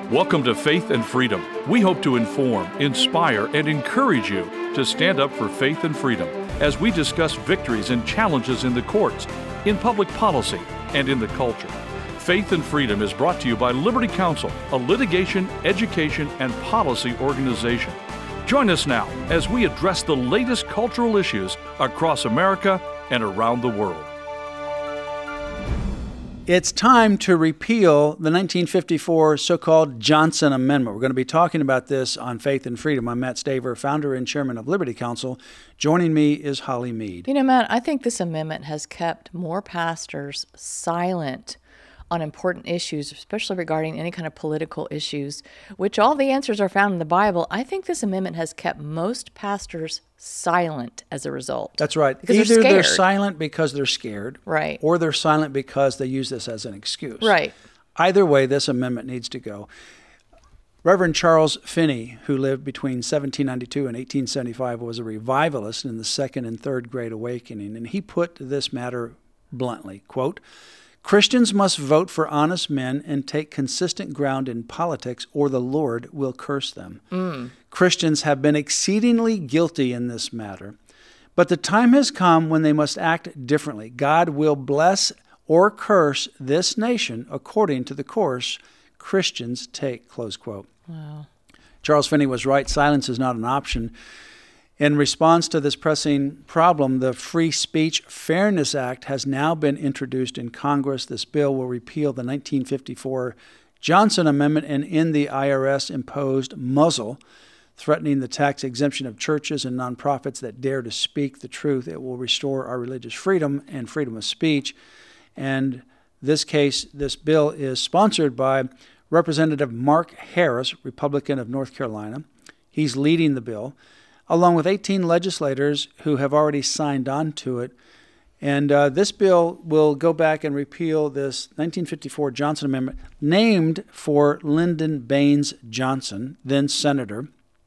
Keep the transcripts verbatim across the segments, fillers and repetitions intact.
Welcome to Faith and Freedom. We hope to inform, inspire, and encourage you to stand up for faith and freedom as we discuss victories and challenges in the courts, in public policy, and in the culture. Faith and Freedom is brought to you by Liberty Counsel, a litigation, education, and policy organization. Join us now as we address the latest cultural issues across America and around the world. It's time to repeal the nineteen fifty-four so-called Johnson Amendment. We're going to be talking about this on Faith and Freedom. I'm Matt Staver, founder and chairman of Liberty Counsel. Joining me is Holly Mead. You know, Matt, I think this amendment has kept more pastors silent on important issues, especially regarding any kind of political issues, which all the answers are found in the Bible. I think this amendment has kept most pastors silent as a result. That's right. Because Either they're, they're scared. silent because they're scared, right, or they're silent because they use this as an excuse. Right. Either way, this amendment needs to go. Reverend Charles Finney, who lived between seventeen ninety-two and eighteen seventy-five, was a revivalist in the Second and Third Great Awakening, and he put this matter bluntly, quote, "Christians must vote for honest men and take consistent ground in politics, or the Lord will curse them. Mm. Christians have been exceedingly guilty in this matter, but the time has come when they must act differently. God will bless or curse this nation according to the course Christians take," close quote. Wow. Charles Finney was right. Silence is not an option. In response to this pressing problem, the Free Speech Fairness Act has now been introduced in Congress. This bill will repeal the nineteen fifty-four Johnson Amendment and end the I R S-imposed muzzle, threatening the tax exemption of churches and nonprofits that dare to speak the truth. It will restore our religious freedom and freedom of speech. And this case, this bill is sponsored by Representative Mark Harris, Republican of North Carolina. He's leading the bill, along with eighteen legislators who have already signed on to it. And uh, this bill will go back and repeal this nineteen fifty-four Johnson Amendment, named for Lyndon Baines Johnson, then senator.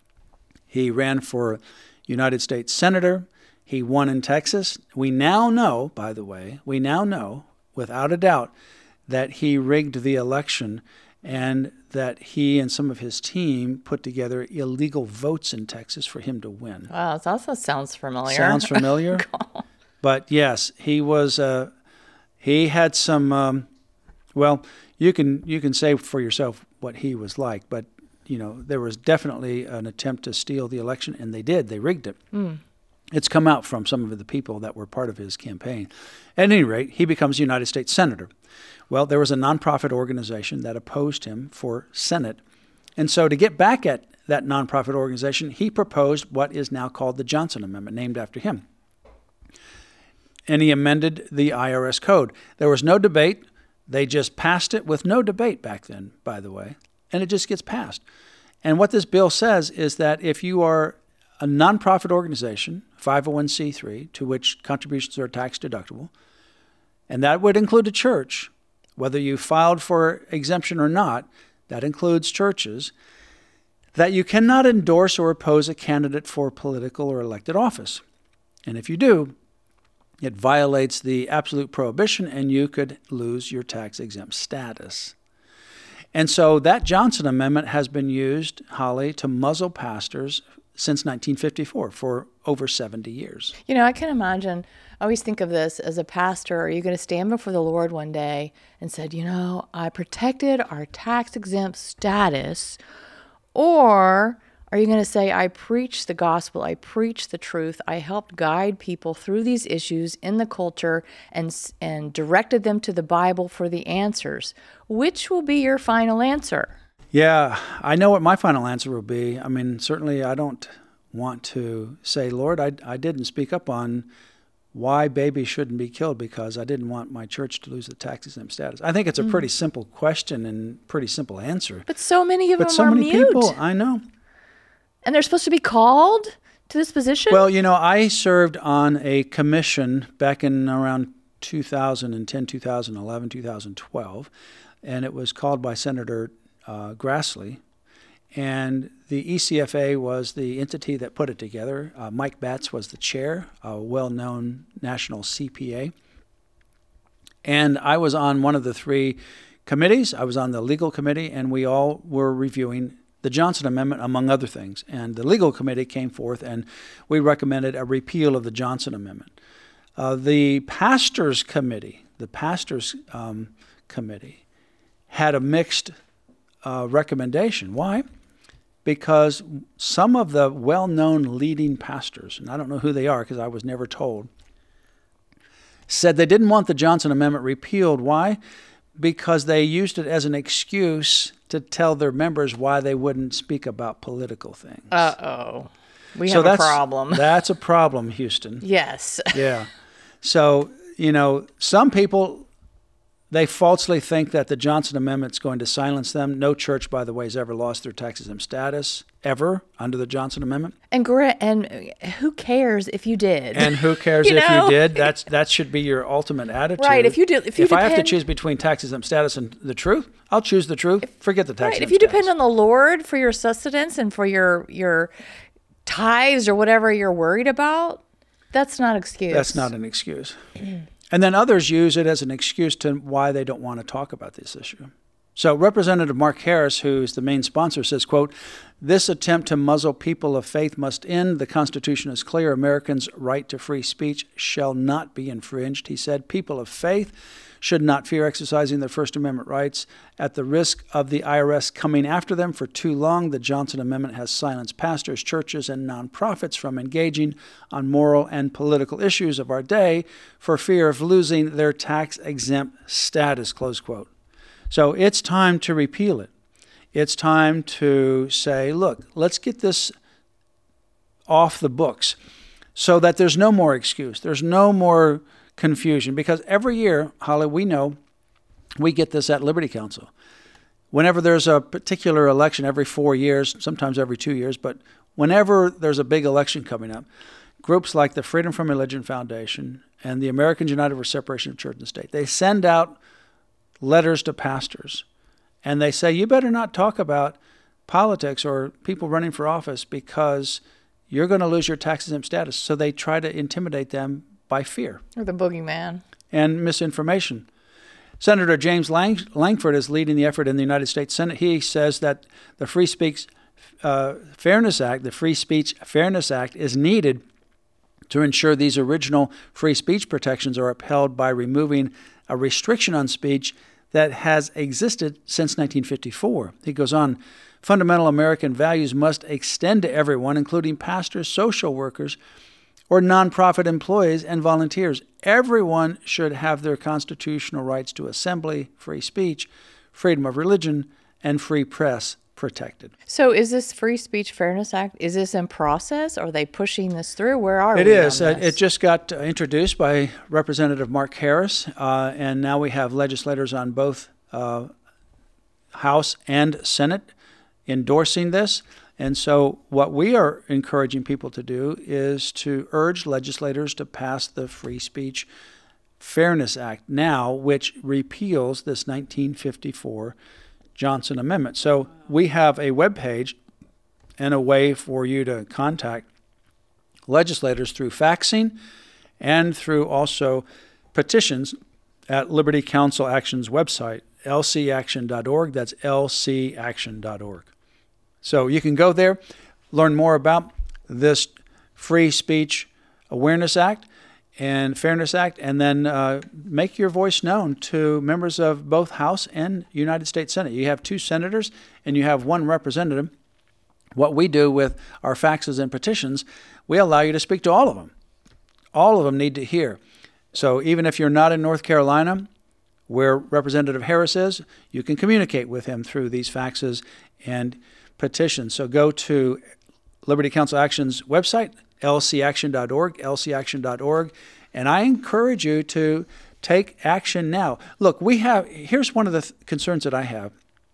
He ran for United States Senator. He won in Texas. We now know, by the way, we now know, without a doubt, that he rigged the election and that he and some of his team put together illegal votes in Texas for him to win. Wow, that also sounds familiar. Sounds familiar? But yes, he was. Uh, he had some. Um, well, you can you can say for yourself what he was like, but you know there was definitely an attempt to steal the election, and they did. They rigged it. Mm. It's come out from some of the people that were part of his campaign. At any rate, he becomes United States Senator. Well, there was a nonprofit organization that opposed him for Senate. And so to get back at that nonprofit organization, he proposed what is now called the Johnson Amendment, named after him. And he amended the I R S code. There was no debate. They just passed it with no debate back then, by the way. And it just gets passed. And what this bill says is that if you are a nonprofit organization, five oh one c three, to which contributions are tax deductible, and that would include a church, whether you filed for exemption or not, that includes churches, that you cannot endorse or oppose a candidate for political or elected office. And if you do, it violates the absolute prohibition and you could lose your tax-exempt status. And so that Johnson Amendment has been used, Holly, to muzzle pastors since nineteen fifty-four, for over seventy years. You know, I can imagine, I always think of this as a pastor. Are you going to stand before the Lord one day and said, you know, I protected our tax-exempt status? Or are you going to say, I preach the gospel, I preach the truth, I helped guide people through these issues in the culture and and directed them to the Bible for the answers? Which will be your final answer? Yeah, I know what my final answer will be. I mean, certainly I don't want to say, Lord, I, I didn't speak up on why babies shouldn't be killed because I didn't want my church to lose the tax-exempt status. I think it's a pretty mm. simple question and pretty simple answer. But so many of but them so are many mute. people, I know. And they're supposed to be called to this position? Well, you know, I served on a commission back in around two thousand ten, two thousand eleven, two thousand twelve, and it was called by Senator uh, Grassley. And the E C F A was the entity that put it together. Uh, Mike Batts was the chair, a well-known national C P A. And I was on one of the three committees. I was on the legal committee, and we all were reviewing the Johnson Amendment, among other things. And the legal committee came forth, and we recommended a repeal of the Johnson Amendment. Uh, the pastors committee, the pastors um, committee, had a mixed uh, recommendation. Why? Because some of the well-known leading pastors, and I don't know who they are because I was never told, said they didn't want the Johnson Amendment repealed. Why? Because they used it as an excuse to tell their members why they wouldn't speak about political things. Uh-oh. We so have a that's, problem. That's a problem, Houston. Yes. Yeah. So, you know, some people, they falsely think that the Johnson Amendment is going to silence them. No church, by the way, has ever lost their tax-exempt status, ever, under the Johnson Amendment. And and who cares if you did? And who cares you if know? you did? That's That should be your ultimate attitude. Right. If you do, if you if depend, I have to choose between tax-exempt status and the truth, I'll choose the truth. Forget the tax-exempt right. If you status. depend on the Lord for your sustenance and for your your tithes or whatever you're worried about, that's not an excuse. That's not an excuse. And then others use it as an excuse to why they don't want to talk about this issue. So Representative Mark Harris, who's the main sponsor, says, quote, "This attempt to muzzle people of faith must end. The Constitution is clear. Americans' right to free speech shall not be infringed." He said, "People of faith should not fear exercising their First Amendment rights at the risk of the I R S coming after them. For too long, the Johnson Amendment has silenced pastors, churches, and nonprofits from engaging on moral and political issues of our day for fear of losing their tax-exempt status," close quote. So it's time to repeal it. It's time to say, look, let's get this off the books so that there's no more excuse. There's no more confusion, because every year, Holly, we know, we get this at Liberty Counsel. Whenever there's a particular election, every four years, sometimes every two years, but whenever there's a big election coming up, groups like the Freedom from Religion Foundation and the Americans United for Separation of Church and State, they send out letters to pastors, and they say, you better not talk about politics or people running for office because you're going to lose your tax-exempt status. So they try to intimidate them by fear. Or the boogeyman. And misinformation. Senator James Lang- Langford is leading the effort in the United States Senate. He says that the Free Speech uh, Fairness Act, the Free Speech Fairness Act, is needed to ensure these original free speech protections are upheld by removing a restriction on speech that has existed since nineteen fifty-four. He goes on, fundamental American values must extend to everyone, including pastors, social workers, or nonprofit employees and volunteers. Everyone should have their constitutional rights to assembly, free speech, freedom of religion, and free press protected. So is this Free Speech Fairness Act, is this in process? Are they pushing this through? Where are it we is. on Uh, this? it just got uh, introduced by Representative Mark Harris, uh, and now we have legislators on both uh, House and Senate endorsing this. And so what we are encouraging people to do is to urge legislators to pass the Free Speech Fairness Act now, which repeals this nineteen fifty-four Johnson Amendment. So we have a webpage and a way for you to contact legislators through faxing and through also petitions at Liberty Counsel Action's website, L C action dot org. That's L C action dot org. So you can go there, learn more about this Free Speech Awareness Act and Fairness Act, and then uh, make your voice known to members of both House and United States Senate. You have two senators and you have one representative. What we do with our faxes and petitions, we allow you to speak to all of them. All of them need to hear. So even if you're not in North Carolina, where Representative Harris is, you can communicate with him through these faxes and petitions. So go to Liberty Counsel Action's website, L C action dot org, L C action dot org, and I encourage you to take action now. Look, we have, here's one of the th- concerns that I have.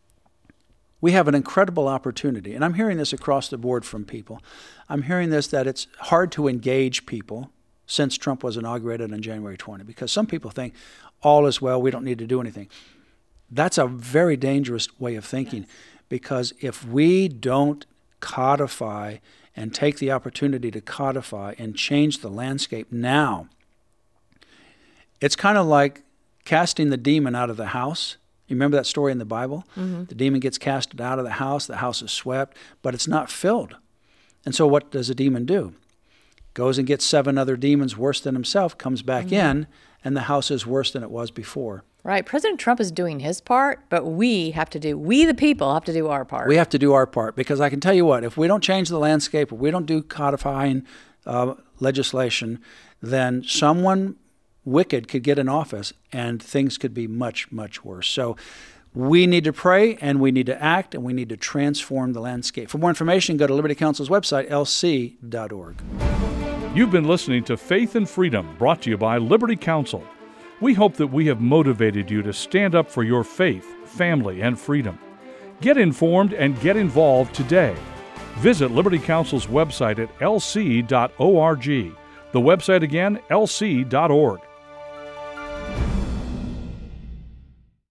We have an incredible opportunity, and I'm hearing this across the board from people. I'm hearing this, that it's hard to engage people since Trump was inaugurated on January twentieth, because some people think all is well, we don't need to do anything. That's a very dangerous way of thinking, because if we don't codify and take the opportunity to codify and change the landscape now, it's kind of like casting the demon out of the house You remember that story in the Bible? Mm-hmm. The demon gets casted out of the house, the house is swept, but it's not filled. And so what does a demon do? Goes and gets seven other demons worse than himself, comes back mm-hmm. in, and the house is worse than it was before. Right. President Trump is doing his part, but we have to do, we the people have to do our part. We have to do our part, because I can tell you what, if we don't change the landscape, if we don't do codifying uh, legislation, then someone wicked could get in office and things could be much, much worse. So we need to pray, and we need to act, and we need to transform the landscape. For more information, go to Liberty Counsel's website, L C dot org. You've been listening to Faith and Freedom, brought to you by Liberty Counsel. We hope that we have motivated you to stand up for your faith, family, and freedom. Get informed and get involved today. Visit Liberty Counsel's website at L C dot org. The website again, L C dot org.